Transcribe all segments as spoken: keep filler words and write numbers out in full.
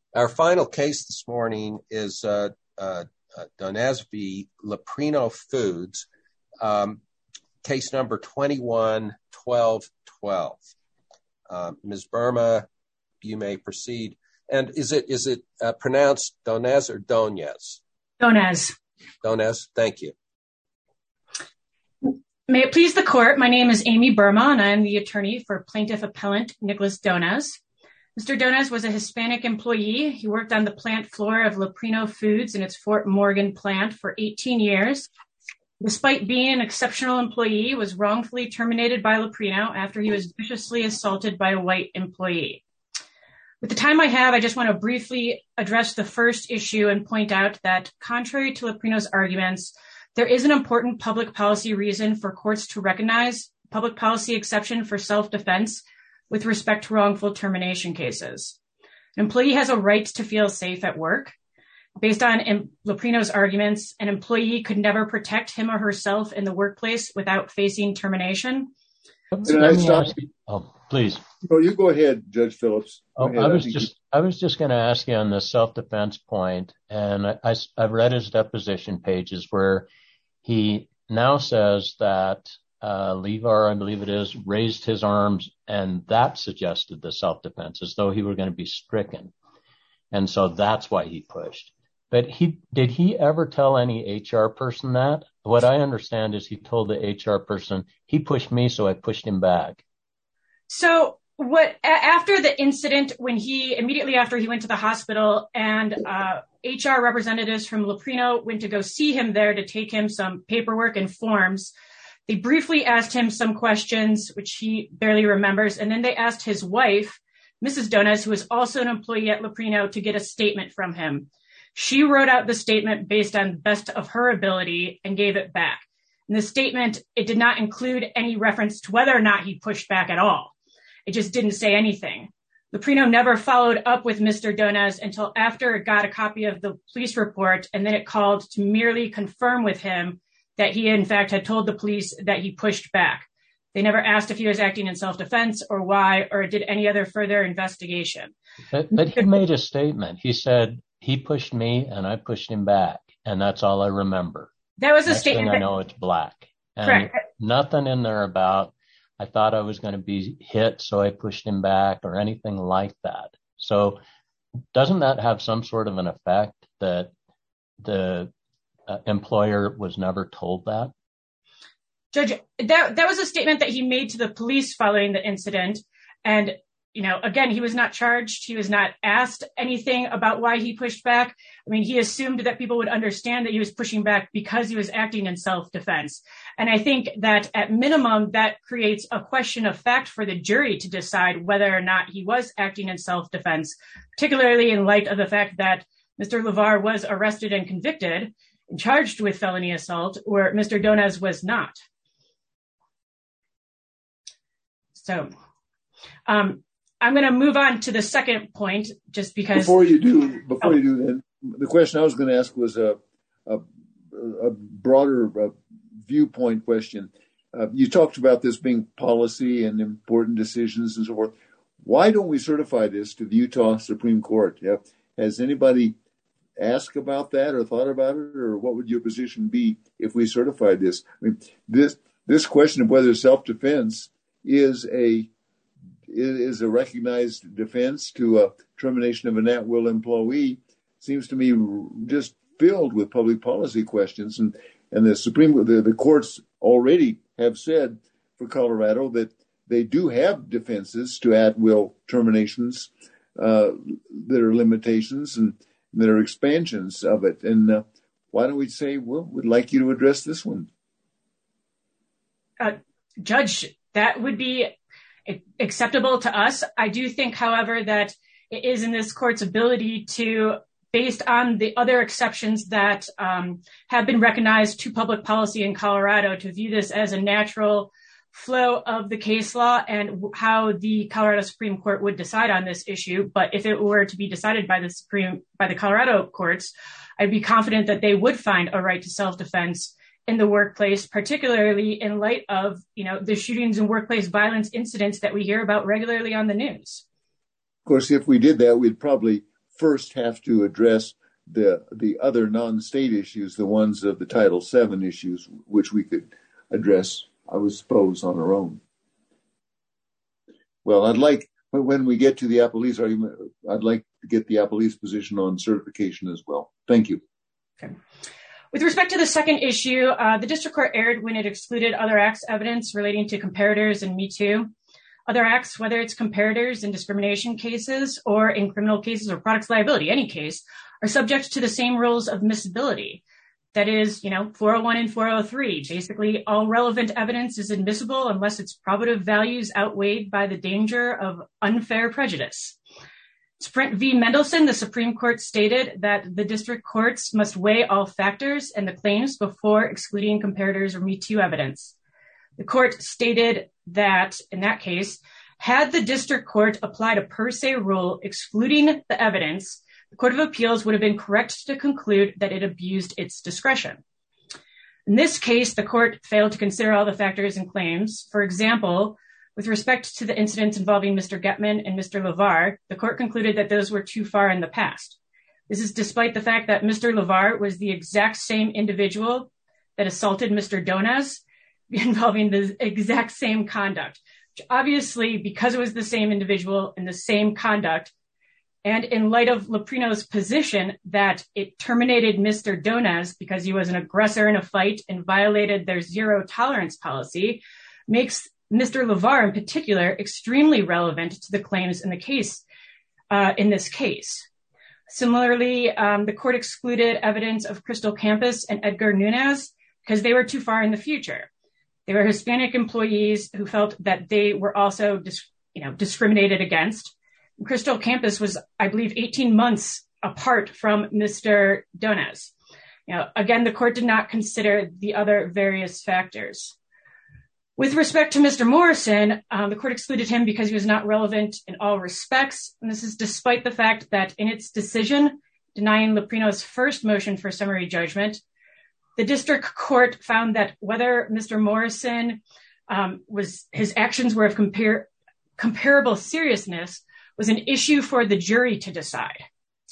Our final case this morning is uh, uh, Donez v. Leprino Foods, um, case number twenty-one twelve twelve. Uh, Miz Burma, you may proceed. And is it is it uh, pronounced Donez or Donez? Donez. Donez, thank you. May it please the court, my name is Amy Burma, and I am the attorney for plaintiff appellant Nicholas Donez. Mister Donez was a Hispanic employee. He worked on the plant floor of Leprino Foods in its Fort Morgan plant for eighteen years. Despite being an exceptional employee, he was wrongfully terminated by Leprino after he was viciously assaulted by a white employee. With the time I have, I just want to briefly address the first issue and point out that, contrary to Leprino's arguments, there is an important public policy reason for courts to recognize public policy exception for self-defense with respect to wrongful termination cases. An employee has a right to feel safe at work. Based on Leprino's arguments, an employee could never protect him or herself in the workplace without facing termination. Can I stop? Oh, please. No, you go ahead, Judge Phillips. Oh, I was I just you... I was just going to ask you on the self-defense point, and I, I, I've read his deposition pages where he now says that uh, Levar, I believe it is, raised his arms, and that suggested the self-defense, as though he were going to be stricken. And so that's why he pushed. But he did he ever tell any H R person that? What I understand is he told the H R person, he pushed me, so I pushed him back. So what after the incident, when he immediately after he went to the hospital and uh, H R representatives from Leprino went to go see him there to take him some paperwork and forms, they briefly asked him some questions, which he barely remembers. And then they asked his wife, Missus Donez, who was also an employee at Leprino, to get a statement from him. She wrote out the statement based on the best of her ability and gave it back. In the statement, it did not include any reference to whether or not he pushed back at all. It just didn't say anything. Leprino never followed up with Mister Donez until after it got a copy of the police report, and then it called to merely confirm with him that he, in fact, had told the police that he pushed back. They never asked if he was acting in self-defense or why, or did any other further investigation. But, but he made a statement. He said, he pushed me and I pushed him back. And that's all I remember. That was a Next statement. Thing I know it's black. And correct. Nothing in there about, I thought I was going to be hit, so I pushed him back or anything like that. So doesn't that have some sort of an effect that the uh, employer was never told that? Judge, that that was a statement that he made to the police following the incident. And, you know, again, he was not charged. He was not asked anything about why he pushed back. I mean, he assumed that people would understand that he was pushing back because he was acting in self-defense. And I think that at minimum, that creates a question of fact for the jury to decide whether or not he was acting in self-defense, particularly in light of the fact that Mister Levar was arrested and convicted and charged with felony assault, where Mister Donez was not. So um, I'm going to move on to the second point, just because. Before you do, before oh. you do that, the question I was going to ask was a a, a broader uh, viewpoint question. Uh, you talked about this being policy and important decisions and so forth. Why don't we certify this to the Utah Supreme Court? Yeah. Has anybody asked about that or thought about it, or what would your position be if we certified this? I mean, this this question of whether self-defense is a is a recognized defense to a termination of an at-will employee seems to me just filled with public policy questions. And, and the Supreme the, the courts already have said for Colorado that they do have defenses to at-will terminations. Uh, that are limitations and there are expansions of it. And uh, why don't we say, well, we'd like you to address this one? Uh, Judge, that would be acceptable to us. I do think, however, that it is in this court's ability to, based on the other exceptions that um, have been recognized to public policy in Colorado, to view this as a natural flow of the case law and how the Colorado Supreme Court would decide on this issue. But if it were to be decided by the Supreme, by the Colorado courts, I'd be confident that they would find a right to self-defense in the workplace, particularly in light of, you know, the shootings and workplace violence incidents that we hear about regularly on the news. Of course, if we did that, we'd probably first have to address the the other non-state issues, the ones of the Title seven issues, which we could address, I would suppose, on our own. Well, I'd like, when we get to the appellee's argument, I'd like to get the appellee's position on certification as well. Thank you. Okay. With respect to the second issue, uh, the district court erred when it excluded other acts evidence relating to comparators and Me Too. Other acts, whether it's comparators in discrimination cases or in criminal cases or products liability, any case, are subject to the same rules of admissibility. That is, you know, four oh one and four oh three. Basically, all relevant evidence is admissible unless its probative values outweighed by the danger of unfair prejudice. Sprint v. Mendelsohn, the Supreme Court stated that the district courts must weigh all factors and the claims before excluding comparators or Me Too evidence. The court stated that, in that case, had the district court applied a per se rule excluding the evidence, the Court of Appeals would have been correct to conclude that it abused its discretion. In this case, the court failed to consider all the factors and claims. For example, with respect to the incidents involving Mister Getman and Mister LeVar, the court concluded that those were too far in the past. This is despite the fact that Mister LeVar was the exact same individual that assaulted Mister Donez, involving the exact same conduct. Which obviously, because it was the same individual and the same conduct, and in light of Loprino's position that it terminated Mister Donez because he was an aggressor in a fight and violated their zero tolerance policy, makes Mister LeVar in particular extremely relevant to the claims in the case, uh, in this case. Similarly, um, the court excluded evidence of Crystal Campos and Edgar Nunez because they were too far in the future. They were Hispanic employees who felt that they were also, dis- you know, discriminated against. Crystal Campos was, I believe, eighteen months apart from Mister Donez. You know, again, the court did not consider the other various factors. With respect to Mister Morrison, um, the court excluded him because he was not relevant in all respects. And this is despite the fact that in its decision denying Loprino's first motion for summary judgment, the district court found that whether Mister Morrison um, was, his actions were of compar- comparable seriousness was an issue for the jury to decide.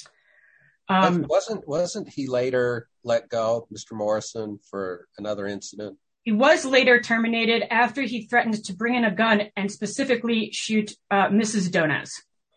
Um, wasn't wasn't he later let go, Mister Morrison, for another incident? He was later terminated after he threatened to bring in a gun and specifically shoot uh, Missus Donez.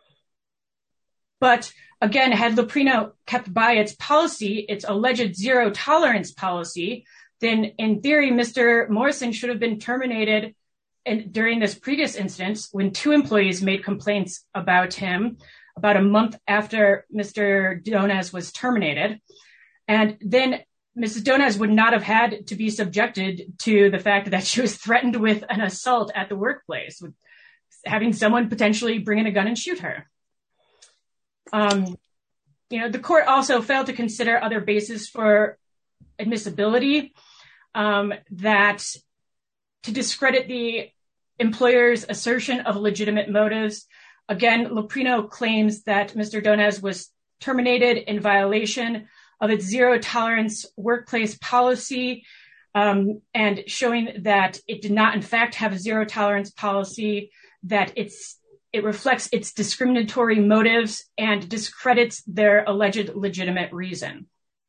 But again, had Loprino kept by its policy, its alleged zero tolerance policy, then in theory, Mister Morrison should have been terminated. And during this previous instance, when two employees made complaints about him about a month after Mister Donez was terminated, and then Missus Donez would not have had to be subjected to the fact that she was threatened with an assault at the workplace, with having someone potentially bring in a gun and shoot her. Um, you know, the court also failed to consider other bases for admissibility um, that to discredit the employer's assertion of legitimate motives. Again, Loprino claims that Mister Donez was terminated in violation of its zero tolerance workplace policy, um, and showing that it did not, in fact, have a zero tolerance policy, that it's it reflects its discriminatory motives and discredits their alleged legitimate reason.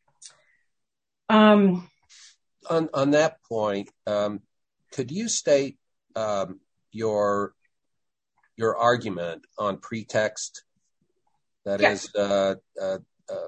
Um, on on that point, um, could you state um, your your argument on pretext? That yes. is, uh, uh, uh,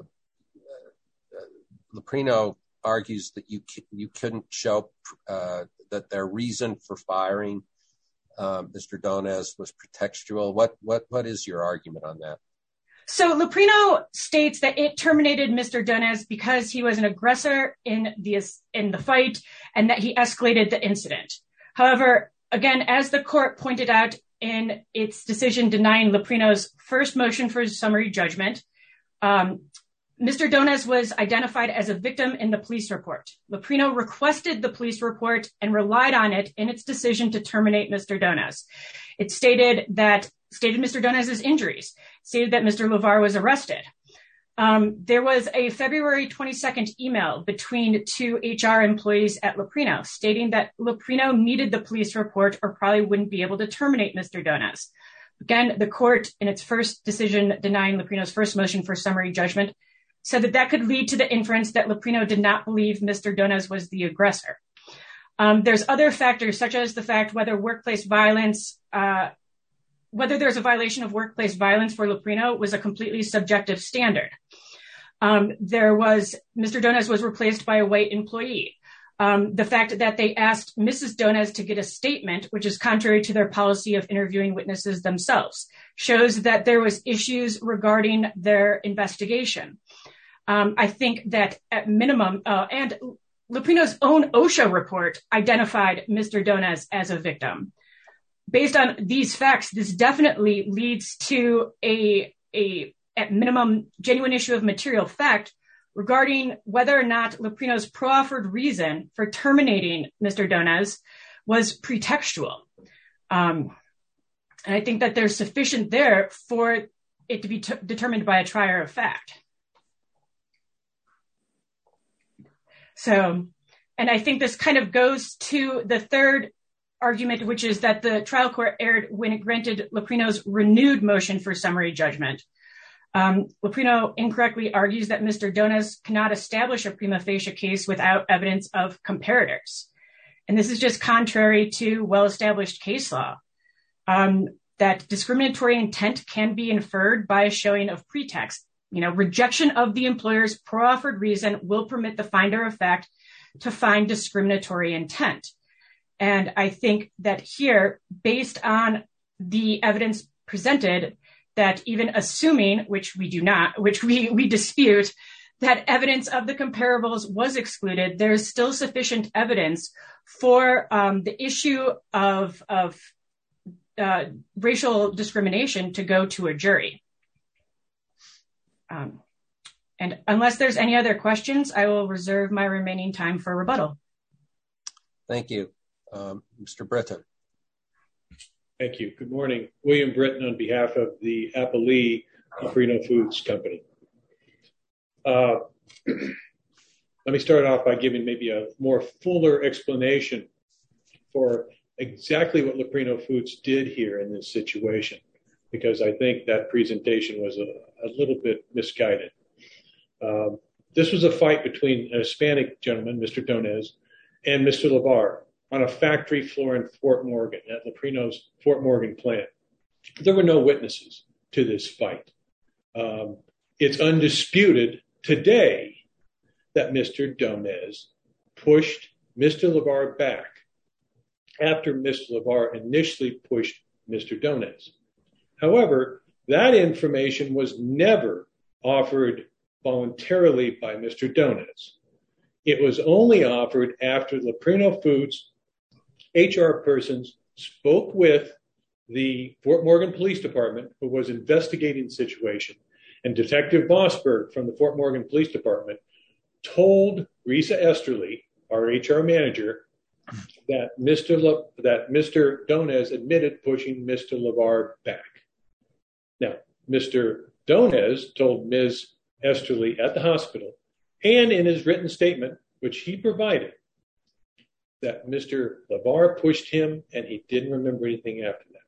Loprino argues that you you couldn't show uh, that their reason for firing uh, Mister Donez was pretextual. What what what is your argument on that? So Loprino states that it terminated Mister Donez because he was an aggressor in the in the fight and that he escalated the incident. However, again, as the court pointed out in its decision denying Loprino's first motion for summary judgment, um, Mister Donez was identified as a victim in the police report. Loprino requested the police report and relied on it in its decision to terminate Mister Donez. It stated that stated Mister Donez's injuries, stated that Mister LeVar was arrested. Um, there was a February twenty-second email between two H R employees at Loprino stating that Loprino needed the police report or probably wouldn't be able to terminate Mister Donez. Again, the court, in its first decision denying Loprino's first motion for summary judgment, said that that could lead to the inference that Loprino did not believe Mister Donez was the aggressor. Um, there's other factors, such as the fact whether workplace violence, uh, whether there's a violation of workplace violence for Loprino was a completely subjective standard. Um, there was, Mister Donez was replaced by a white employee. Um, the fact that they asked Missus Donez to get a statement, which is contrary to their policy of interviewing witnesses themselves, shows that there was issues regarding their investigation. Um, I think that at minimum, uh, and Loprino's own OSHA report identified Mister Donez as a victim. Based on these facts, this definitely leads to a, a at minimum, genuine issue of material fact regarding whether or not Loprino's proffered reason for terminating Mister Donez was pretextual. Um, and I think that there's sufficient there for it to be t- determined by a trier of fact. So, and I think this kind of goes to the third argument, which is that the trial court erred when it granted Loprino's renewed motion for summary judgment. Um, Loprino incorrectly argues that Mister Donez cannot establish a prima facie case without evidence of comparators. And this is just contrary to well-established case law, um, that discriminatory intent can be inferred by a showing of pretext. You know, rejection of the employer's proffered reason will permit the finder of fact to find discriminatory intent. And I think that here, based on the evidence presented, that even assuming, which we do not, which we, we dispute, that evidence of the comparables was excluded, there's still sufficient evidence for um, the issue of, of uh, racial discrimination to go to a jury. Um, and unless there's any other questions, I will reserve my remaining time for rebuttal. Thank you. Um, Mister Britton. Thank you. Good morning. William Britton on behalf of the Applee Loprino Foods Company. Uh, let me start off by giving maybe a more fuller explanation for exactly what Loprino Foods did here in this situation, because I think that presentation was a, a little bit misguided. Um, this was a fight between a Hispanic gentleman, Mister Donez, and Mister LeVar on a factory floor in Fort Morgan, at Loprino's Fort Morgan plant. There were no witnesses to this fight. Um, it's undisputed today that Mister Donez pushed Mister LeVar back after Mister LeVar initially pushed Mister Donez. However, that information was never offered voluntarily by Mister Donez. It was only offered after Loprino Foods H R persons spoke with the Fort Morgan Police Department, who was investigating the situation, and Detective Mossberg from the Fort Morgan Police Department told Risa Esterly, our H R manager, that Mister Le- that Mister Donez admitted pushing Mister LeVar back. Now, Mister Donez told Miz Esterly at the hospital, and in his written statement, which he provided, that Mister LeVar pushed him and he didn't remember anything after that.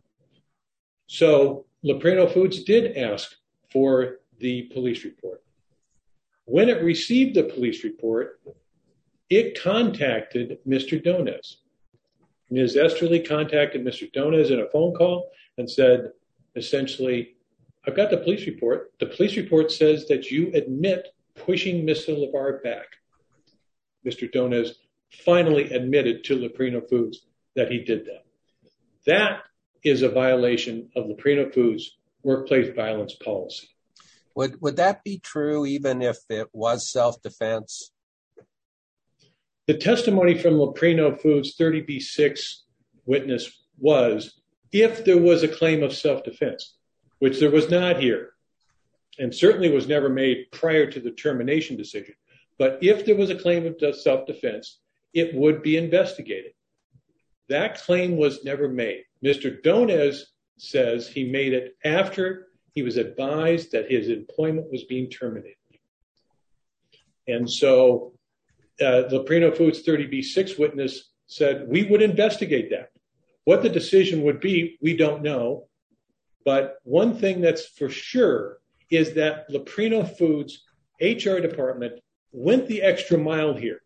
So Loprino Foods did ask for the police report. When it received the police report, it contacted Mister Donez. Miz Esterly contacted Mister Donez in a phone call and said, essentially, I've got the police report. The police report says that you admit pushing Mister LeVar back. Mister Donez finally admitted to Loprino Foods that he did that. That is a violation of Loprino Foods' workplace violence policy. Would would that be true even if it was self-defense? The testimony from Loprino Foods' thirty B six witness was if there was a claim of self-defense, which there was not here, and certainly was never made prior to the termination decision. But if there was a claim of self-defense, it would be investigated. That claim was never made. Mister Donez says he made it after he was advised that his employment was being terminated. And so uh, the Loprino Foods thirty B six witness said, we would investigate that. What the decision would be, we don't know. But one thing that's for sure is that Leprino Foods H R department went the extra mile here.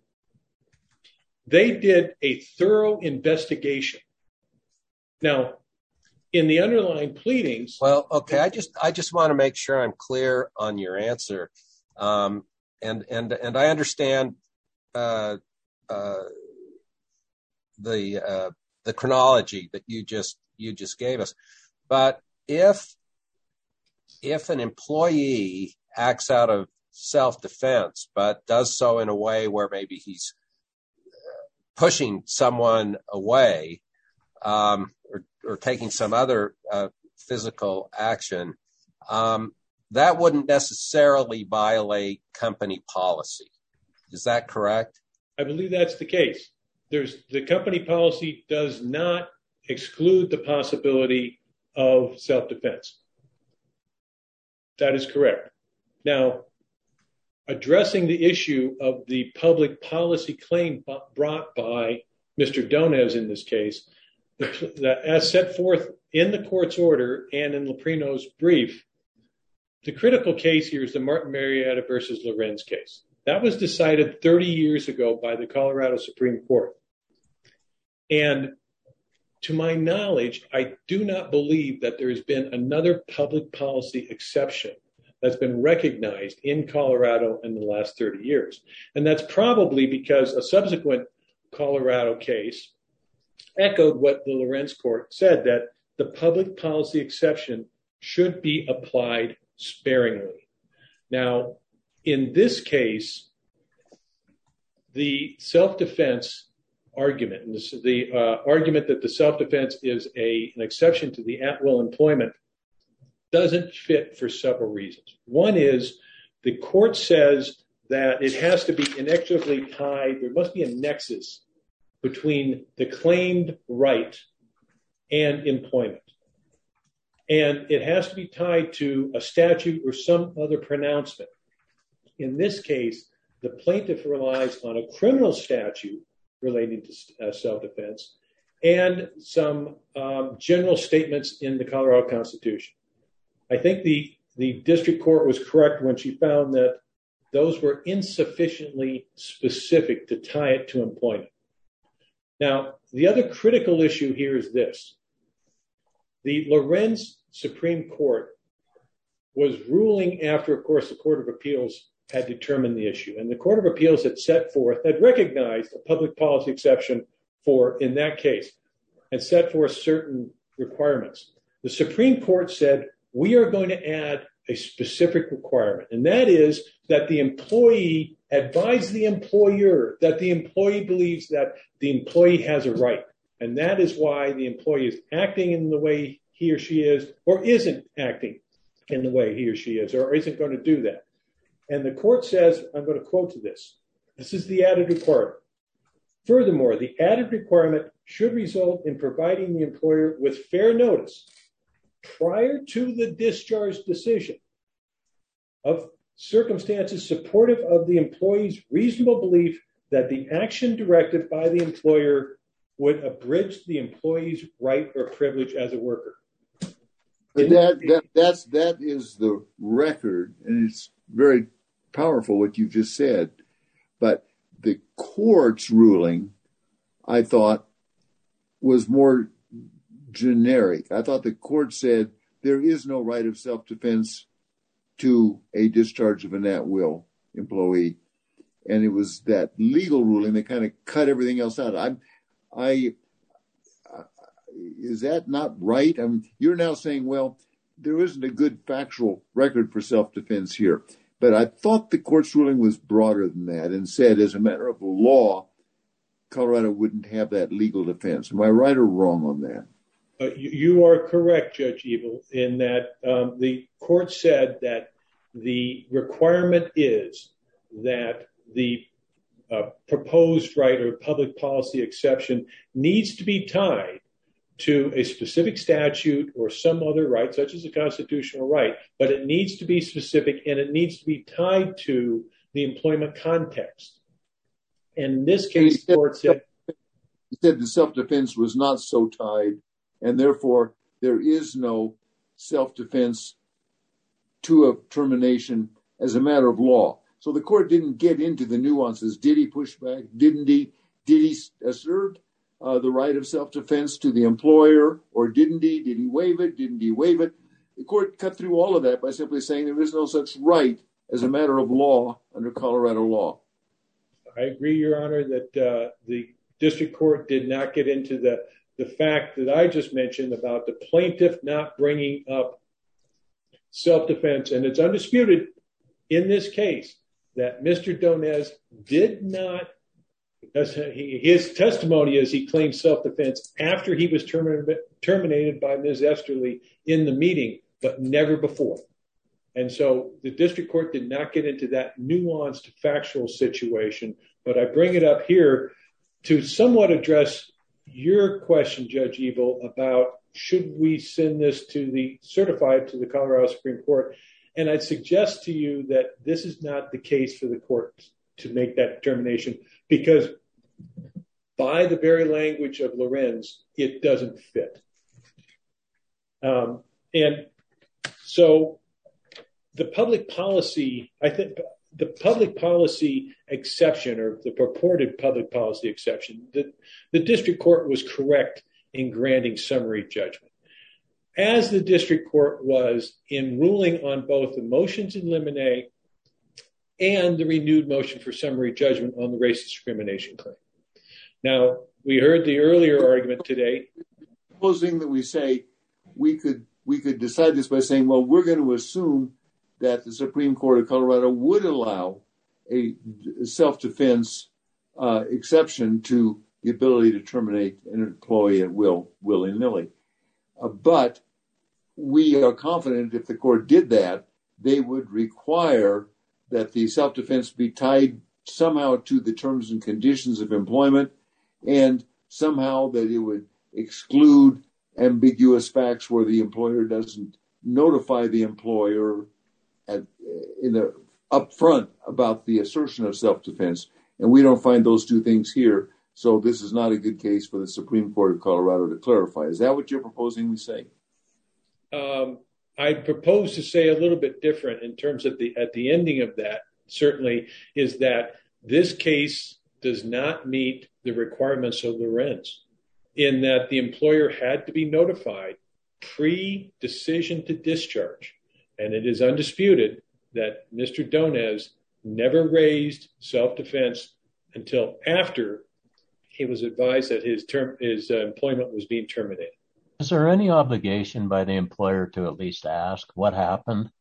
They did a thorough investigation. Now, in the underlying pleadings. Well, okay, I just I just want to make sure I'm clear on your answer, um, and and and I understand uh, uh, the uh, the chronology that you just you just gave us, but if if an employee acts out of self-defense, but does so in a way where maybe he's pushing someone away, um, or, or taking some other uh, physical action, um, that wouldn't necessarily violate company policy. Is that correct? I believe that's the case. There's the company policy does not exclude the possibility of self-defense. That is correct. Now, addressing the issue of the public policy claim brought by Mister Donez in this case, the, the, as set forth in the court's order and in Leprino's brief, the critical case here is the Martin Marietta versus Lorenz case. That was decided thirty years ago by the Colorado Supreme Court. And to my knowledge, I do not believe that there has been another public policy exception that's been recognized in Colorado in the last thirty years. And that's probably because a subsequent Colorado case echoed what the Lorenz court said, that the public policy exception should be applied sparingly. Now, in this case, the self-defense argument, and this is the uh, argument that the self-defense is a, an exception to the at-will employment, doesn't fit for several reasons. One is the court says that it has to be inexorably tied. There must be a nexus between the claimed right and employment. And it has to be tied to a statute or some other pronouncement. In this case, the plaintiff relies on a criminal statute relating to uh, self-defense and some um, general statements in the Colorado Constitution. I think the, the district court was correct when she found that those were insufficiently specific to tie it to employment. Now, the other critical issue here is this. The Lorenz Supreme Court was ruling after, of course, the Court of Appeals had determined the issue. And the Court of Appeals had set forth, had recognized a public policy exception for, in that case, and set forth certain requirements. The Supreme Court said, we are going to add a specific requirement, and that is that the employee advise the employer that the employee believes that the employee has a right. And that is why the employee is acting in the way he or she is, or isn't acting in the way he or she is, or isn't going to do that. And the court says, I'm going to quote to this. This is the added requirement. Furthermore, the added requirement should result in providing the employer with fair notice prior to the discharge decision of circumstances supportive of the employee's reasonable belief that the action directed by the employer would abridge the employee's right or privilege as a worker. But that, that, that's, that is the record, and it's very powerful what you just said. But the court's ruling, I thought, was more generic. I thought the court said there is no right of self-defense to a discharge of an at-will employee. And it was that legal ruling that kind of cut everything else out. I'm, I, uh, is that not right? I mean, you're now saying, well, there isn't a good factual record for self-defense here. But I thought the court's ruling was broader than that and said, as a matter of law, Colorado wouldn't have that legal defense. Am I right or wrong on that? Uh, you, you are correct, Judge Ebel, in that um, the court said that the requirement is that the uh, proposed right or public policy exception needs to be tied to a specific statute or some other right, such as a constitutional right, but it needs to be specific and it needs to be tied to the employment context. And in this case, the court said, he said the self-defense was not so tied, and therefore there is no self-defense to a termination as a matter of law. So the court didn't get into the nuances. Did he push back? Didn't he? Did he assert uh, the right of self-defense to the employer, or didn't he? Did he waive it? Didn't he waive it? The court cut through all of that by simply saying there is no such right as a matter of law under Colorado law. I agree, Your Honor, that uh, the district court did not get into the, the fact that I just mentioned about the plaintiff not bringing up self-defense. And it's undisputed in this case that Mister Donez did not, because he, his testimony is he claimed self-defense after he was terminated, terminated by Miz Esterly in the meeting, but never before. And so the district court did not get into that nuanced factual situation, but I bring it up here to somewhat address your question, Judge Evil, about should we send this to the certified to the Colorado Supreme Court? And I'd suggest to you that this is not the case for the court to make that determination, because by the very language of Lorenz, it doesn't fit. Um, and so the public policy, I think the public policy exception, or the purported public policy exception, the, the district court was correct in granting summary judgment, as the district court was in ruling on both the motions in limine and the renewed motion for summary judgment on the race discrimination claim. Now, we heard the earlier argument today. Supposing that we say we could we could decide this by saying, well, we're going to assume that the Supreme Court of Colorado would allow a self-defense uh, exception to the ability to terminate an employee at will, willy-nilly. Uh, but we are confident if the court did that, they would require that the self-defense be tied somehow to the terms and conditions of employment, and somehow that it would exclude ambiguous facts where the employer doesn't notify the employer at, in the upfront about the assertion of self-defense. And we don't find those two things here. So this is not a good case for the Supreme Court of Colorado to clarify. Is that what you're proposing we say? Um, I propose to say a little bit different in terms of the, at the ending of that, certainly, is that this case does not meet the requirements of Lorenz, in that the employer had to be notified pre-decision to discharge. And it is undisputed that Mister Donez never raised self-defense until after he was advised that his term, his uh, employment was being terminated. Is there any obligation by the employer to at least ask what happened?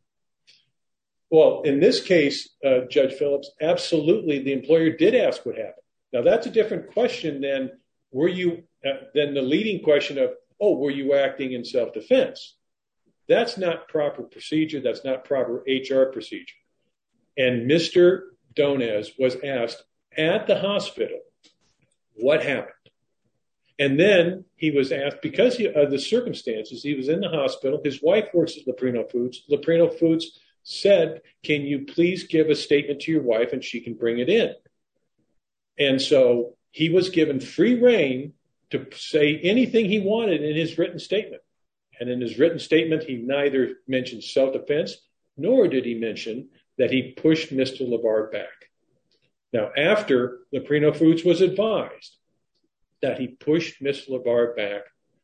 Well, in this case, uh, Judge Phillips, absolutely, the employer did ask what happened. Now, that's a different question than were you uh, than the leading question of, oh, were you acting in self-defense? That's not proper procedure. That's not proper H R procedure. And Mister Donez was asked at the hospital what happened. And then he was asked, because he, of the circumstances, he was in the hospital. His wife works at Leprino Foods. Leprino Foods said, can you please give a statement to your wife and she can bring it in? And so he was given free rein to say anything he wanted in his written statement. And in his written statement, he neither mentioned self-defense, nor did he mention that he pushed Mister LeVar back. Now, after Leprino Foods was advised that he pushed Mister LeVar back,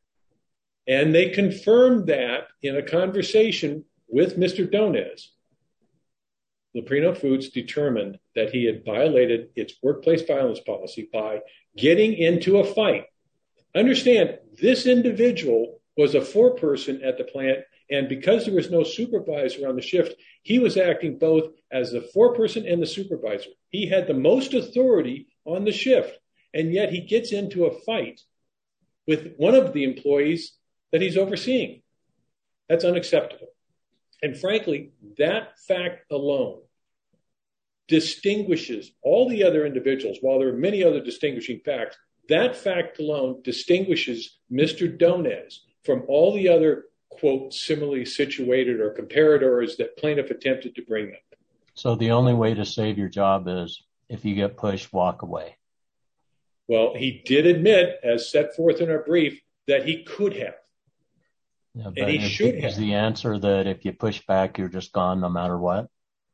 and they confirmed that in a conversation with Mister Donez, Leprino Foods determined that he had violated its workplace violence policy by getting into a fight. Understand, this individual was a foreperson at the plant, and because there was no supervisor on the shift, he was acting both as the foreperson and the supervisor. He had the most authority on the shift, and yet he gets into a fight with one of the employees that he's overseeing. That's unacceptable. And frankly, that fact alone distinguishes all the other individuals. While there are many other distinguishing facts, that fact alone distinguishes Mister Donez from all the other, quote, similarly situated or comparators that plaintiff attempted to bring up. So the only way to save your job is if you get pushed, walk away. Well, he did admit, as set forth in our brief, that he could have. Yeah, and but he is, should is have. the answer that if you push back, you're just gone no matter what?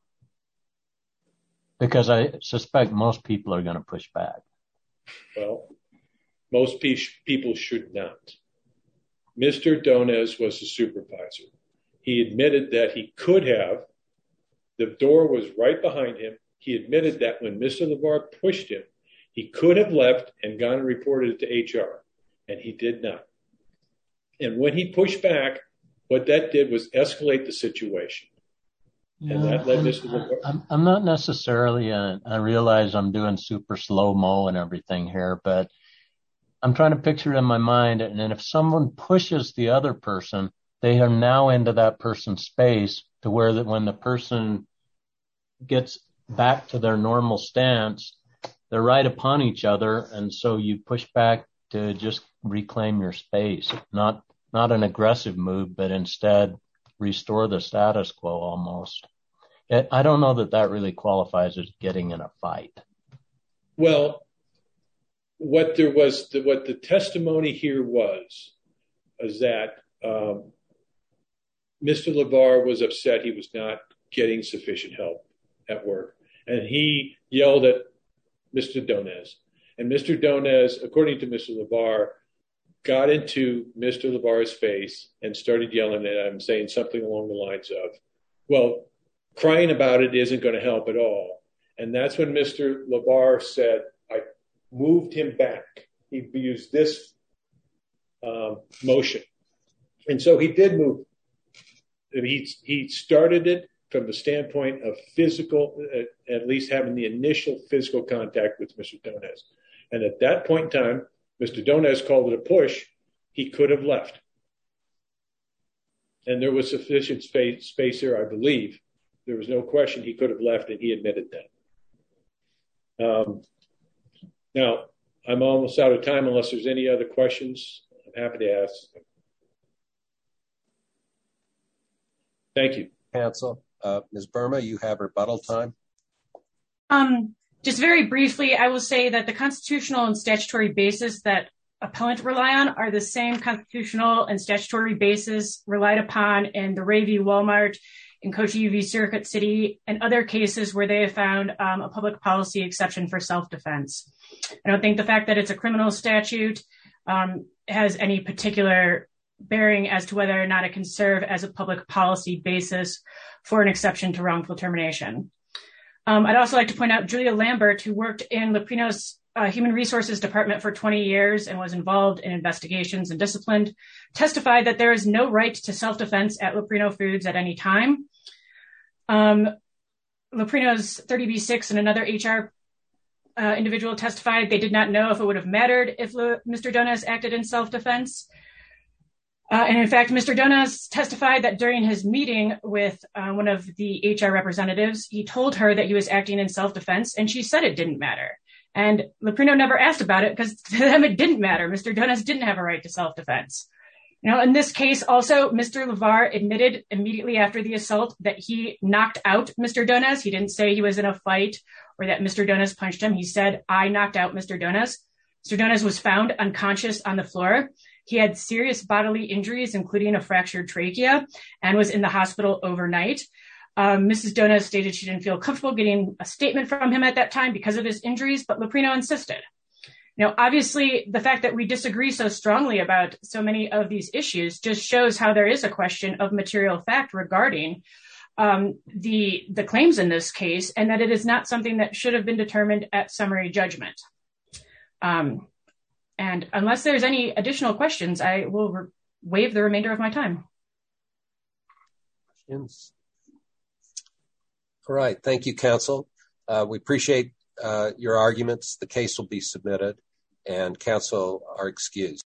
Because I suspect most people are going to push back. Well, most pe- people should not. Mister Donez was the supervisor. He admitted that he could have. The door was right behind him. He admitted that when Mister LeVar pushed him, he could have left and gone and reported it to H R, and he did not. And when he pushed back, what that did was escalate the situation. Yeah, and that led Mister LeVar. I'm, I'm not necessarily, a, I realize I'm doing super slow-mo and everything here, but I'm trying to picture it in my mind. And then if someone pushes the other person, they are now into that person's space to where that when the person gets back to their normal stance, they're right upon each other. And so you push back to just reclaim your space, not, not an aggressive move, but instead restore the status quo almost. I don't know that that really qualifies as getting in a fight. Well, what there was, the, what the testimony here was, is that um, Mister LeVar was upset he was not getting sufficient help at work. And he yelled at Mister Donez. And Mister Donez, according to Mister LeVar, got into Mister LeVar's face and started yelling at him, saying something along the lines of, well, crying about it isn't going to help at all. And that's when Mister LeVar said, I moved him back. He used this um, motion. And so he did move. He, he started it from the standpoint of physical, uh, at least having the initial physical contact with Mister Donez. And at that point in time, Mister Donez called it a push. He could have left. And there was sufficient space, space there, I believe. There was no question he could have left, and he admitted that. Um, now, I'm almost out of time unless there's any other questions. I'm happy to ask. Thank you. Counsel. Uh, Miz Burma, you have rebuttal time. Um, just very briefly, I will say that the constitutional and statutory basis that appellant rely on are the same constitutional and statutory basis relied upon in the Ray v. Walmart, in Cochise v. Circuit City, and other cases where they have found um, a public policy exception for self-defense. I don't think the fact that it's a criminal statute um, has any particular bearing as to whether or not it can serve as a public policy basis for an exception to wrongful termination. Um, I'd also like to point out Julia Lambert, who worked in Leprino's uh, Human Resources Department for twenty years and was involved in investigations and disciplined, testified that there is no right to self-defense at Leprino Foods at any time. Um, Leprino's thirty B six and another H R uh, individual testified they did not know if it would have mattered if Le- Mister Donez acted in self-defense. Uh, and in fact, Mister Donez testified that during his meeting with uh, one of the H R representatives, he told her that he was acting in self-defense, and she said it didn't matter. And Leprino never asked about it because to them it didn't matter. Mister Donez didn't have a right to self-defense. You know, in this case, also, Mister LeVar admitted immediately after the assault that he knocked out Mister Donez. He didn't say he was in a fight or that Mister Donez punched him. He said, I knocked out Mister Donez. Mister Donez was found unconscious on the floor. He had serious bodily injuries, including a fractured trachea, and was in the hospital overnight. Um, Missus Donez stated she didn't feel comfortable getting a statement from him at that time because of his injuries, but Leprino insisted. Now, obviously, the fact that we disagree so strongly about so many of these issues just shows how there is a question of material fact regarding um, the, the claims in this case, and that it is not something that should have been determined at summary judgment. Um, and unless there's any additional questions, I will re- waive the remainder of my time. Questions? All right. Thank you, counsel. Uh, we appreciate uh, your arguments. The case will be submitted, and counsel are excused.